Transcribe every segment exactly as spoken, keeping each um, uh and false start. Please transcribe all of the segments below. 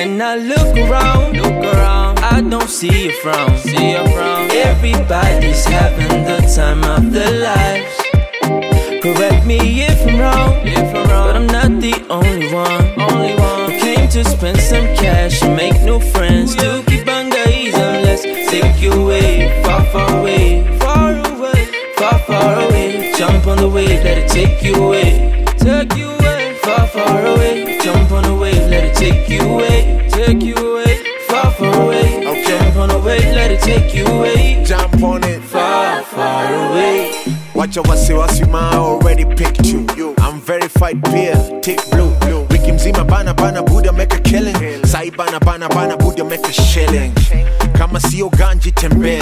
When I look around, look around, I don't see a frown, see a frown. Everybody's having the time of their lives. Correct me if I'm wrong, if I'm wrong, but I'm not the only one, only one who came to spend some cash and make new friends. To keep on guys, let's take you away, far, far away, far away, far, far away. Jump on the wave, let it take you away, take you away, far, far away. Jump on the wave, let it take you away, take you away, far, far away. Okay. Jump on the wave, let it take you away, jump on it, far, far away. Watch over, see what's you, I already picked you. I'm verified beer, tick blue. Wiki mzima bana bana Buddha make a killing. Sai bana bana bana Buddha make a shilling. Kama sio ganji tembea.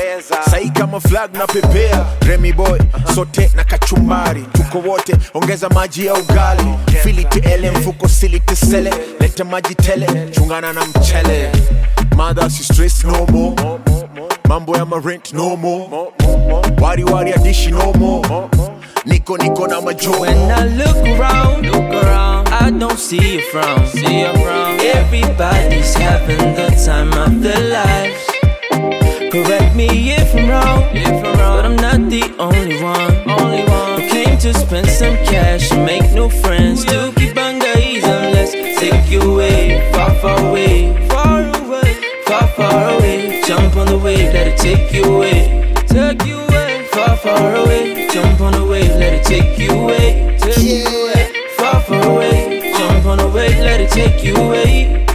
Sai kama flag na pepea. Remy boy, sote na kachumbari. Tuko wote, ongeza maji ya ugali. Fili tele, mfuko sili tesele. Leta maji tele, chungana na mchele. Mother si stress no more. Mambo ya marent no more. Wari wari adishi no more. Nico Nico na majo. When I look around, look around, I don't see a frown, see a frown. Everybody's having the time of their lives. Correct me if I'm wrong, if I'm wrong, but I'm not the only one, only one who came to spend some cash and make new friends. To keep on guys, let's take you away, far, far away, far away, far, far away. Jump on the wave, let it take you away, take you away, far, far away. Jump on the wave, let it take you away, take yeah. you away, far, far away. Jump on the wave, let it take you away,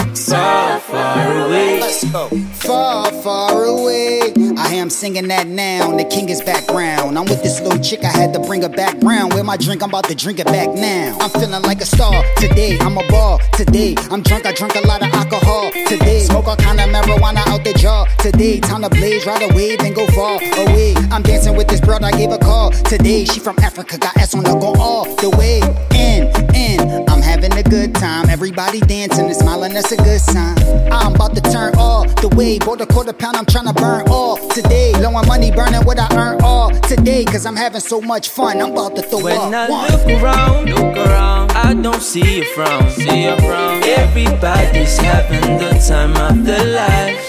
far, far away. Let's go. Far, far away. I am singing that now. The king is background. I'm with this little chick, I had to bring her back round. Where my drink, I'm about to drink it back now. I'm feeling like a star today. I'm a ball today. I'm drunk, I drunk a lot of alcohol today. Smoke all kind of marijuana out the jar today. Time to blaze, ride a wave and go far away. I'm dancing with this broad, I gave a call today. She from Africa, got ass on her, go all the way in, in. I'm having a good time. Everybody dancing and smiling, that's a good sign. I'm about to turn all the way. Bought a quarter pound, I'm trying to burn all today. Blowing money, burning what I earn all today. Cause I'm having so much fun, I'm about to throw when up. I one. look around, look around, I don't see a frown, see a frown. Everybody's having the time of their lives.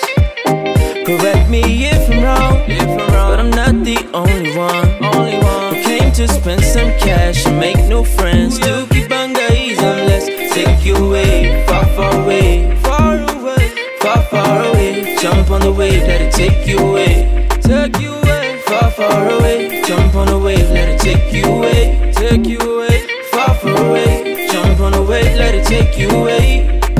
Correct me if I'm wrong, if I'm wrong, but I'm not the only one, only one who came to spend some cash and make new friends. To keep on guys, let's take you away, far, far away, far away, far, far away. Jump on the wave, let it take you away, take you away, far, far away. Jump on the wave, let it take you away, take you away, far, far away. Jump on the wave, let it take you away,